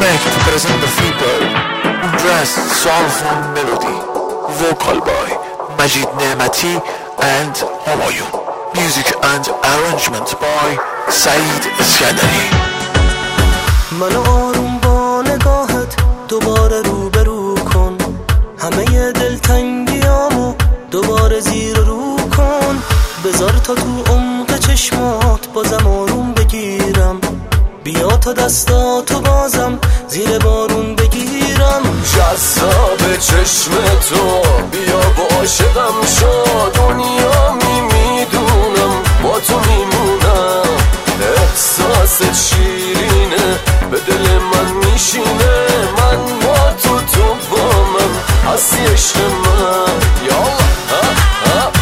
make to present the people Undress soulful melody vocal by Majid Nemati and Humayun. Music and arrangement by Saeed Iskandari. من آروم با نگاهت دوباره روبرو کن، همه دلتنگیامو دوباره زیر رو کن. بذار تا تو عمق چشمات بازم آروم بگیرم، بیا تا دستاتو بازم زیر بارون بگیرم. جذاب چشم تو بیا با عاشقم شو، دنیا میدونم با تو میمونم. احساست شیرینه به دل من میشینه، من با تو با من هستی عشق من. یالا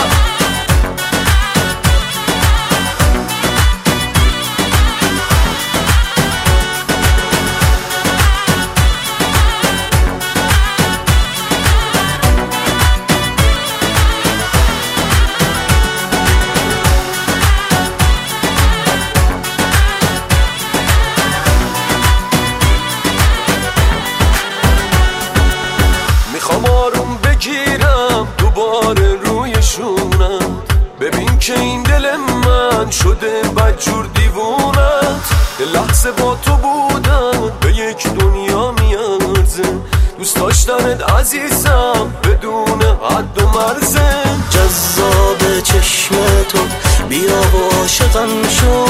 آروم بگیرم دوباره روی شونت، ببین که این دل من شده بدجور دیوونت. لحظه با تو بودن به یک دنیا میارزه، دوست داشتنت عزیزم بدون حد و مرزه. جذاب چشم تو بیا با عاشقم شو،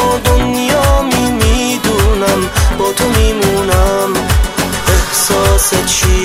دنیا میدونم با تو میمونم. احساست چی